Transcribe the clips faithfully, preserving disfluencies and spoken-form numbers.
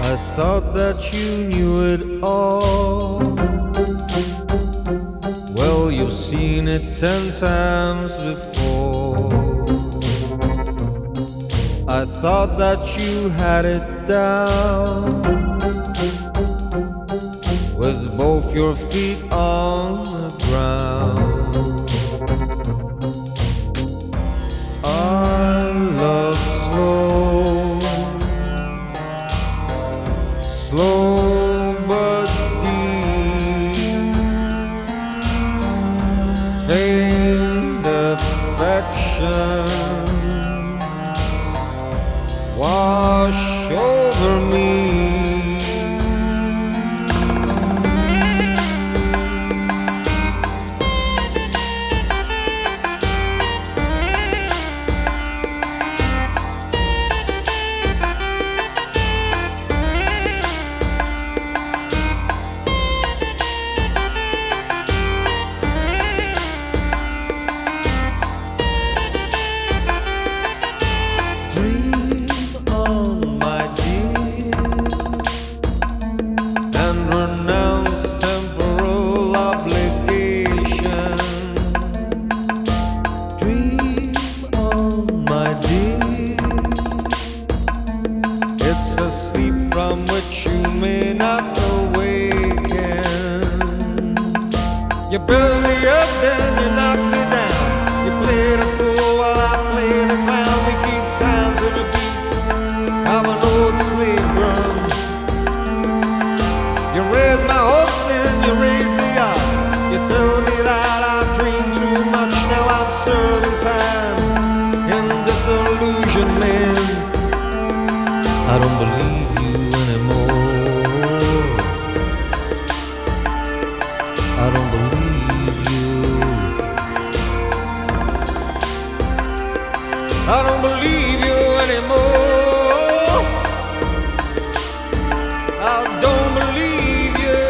I thought that you knew it all. Well, you've seen it ten times before. I thought that you had it down, with both your feet on the ground. I love slow, slow but deep, faint affection wash over me. From which you may not awaken. You build me up, then you knock me down. You play the fool while I play the clown. We keep time to the beat of an old slave drum. You raise my hopes, then you raise the odds. You tell me that I dream too much. Now I'm serving time in disillusionment. I don't believe you anymore. I don't believe you. I don't believe you anymore. I don't believe you.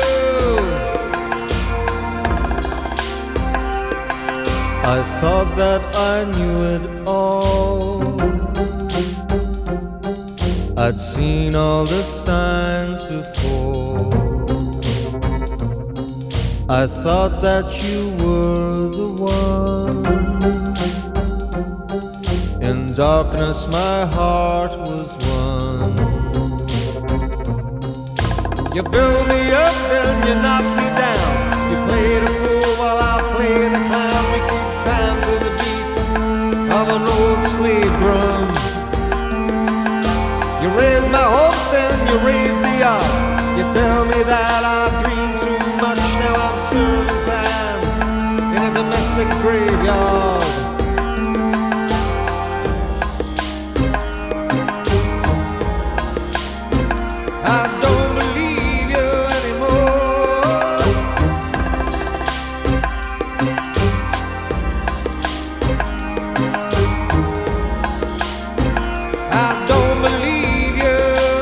I thought that I knew it all. I'd seen all the signs before. I thought that you were the one. In darkness my heart was won. You build me up, then you knock me down. You play the fool while I play the clown. We keep time to the beat of an old slave drum. You raise my hopes, then you raise the odds. You tell me that I dream too much. Now I'm serving time in a domestic graveyard. I don't believe you anymore. I don't believe you.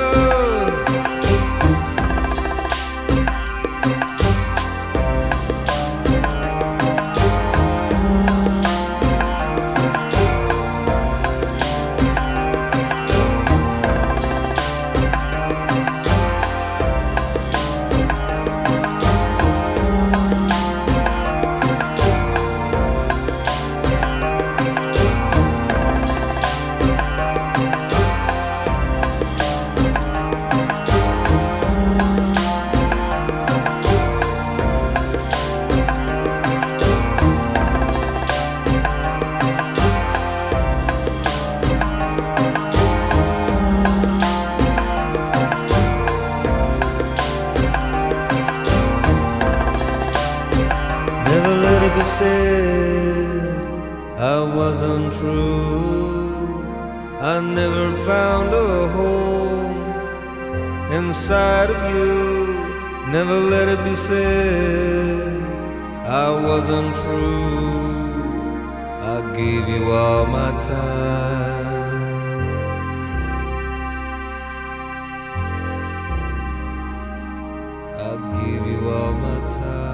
Never let it be said I wasn't true. I never found a home inside of you. Never let it be said I wasn't true. I gave you all my time. I gave you all my time.